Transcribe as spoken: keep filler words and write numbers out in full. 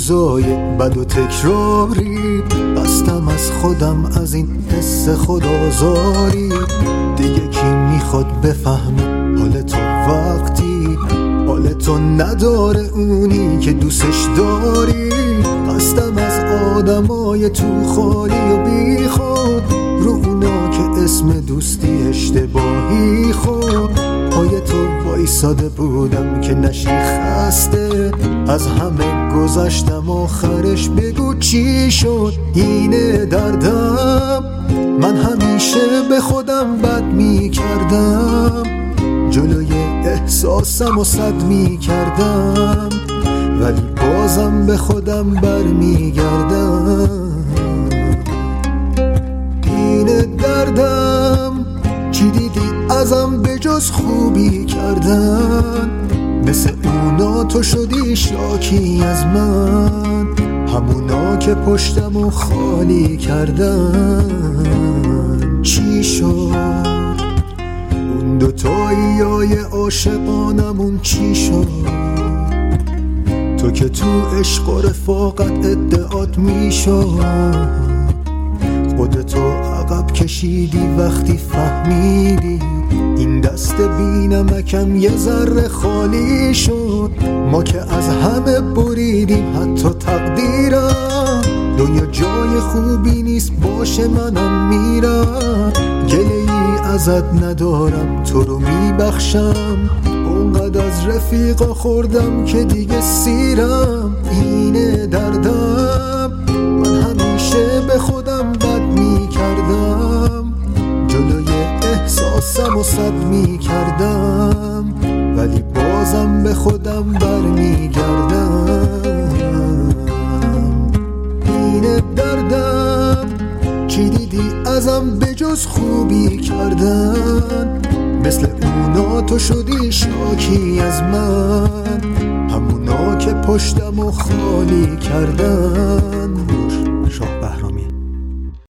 روزای بد و تکراری، بستم از خودم از این حس خودآزاری. دیگه کی میخواد بفهمه حال تو وقتی حال تو نداره اونی که دوستش داری؟ بستم از آدمای تو خالی و بی خود، رو اونا که اسم دوستی اشتباهی خود. پای تو وایساده بودم که نشی خسته، از همه گذشتم آخرش بگو چی شد. اینه دردم، من همیشه به خودم بد می کردم، جلوی احساسم و صد می کردم، ولی بازم به خودم بر می گردم. اینه دردم، چی دیدی ازم به جز خوبی کردن؟ مثل اونا تو شدی شاکی از من، همونا که پشتم و خالی کردن. چی شد اون دوتاییای عاشقانمون؟ چی شد تو که تو عشق و رفاقت ادعات میشد؟ خودتو عقب کشیدی وقتی فهمیدی این دست بینمکم یه ذره خالی شد. ما که از همه بریدیم حتی تقدیرم، دنیا جای خوبی نیست باشه منم میرم. گله‌ای ازت ندارم تو رو میبخشم، اونقدر از رفیقا خوردم که دیگه سیرم. اینه دردم، من همیشه به خودم بد میکردم، جلوی احساسم و صد میکردم، ولی بازم به خودم بر میگردم. اینه دردم، چی دیدی ازم به جز خوبی کردن؟ مثل اونا تو شدی شاکی از من، همونا که پشتم و خالی کردن.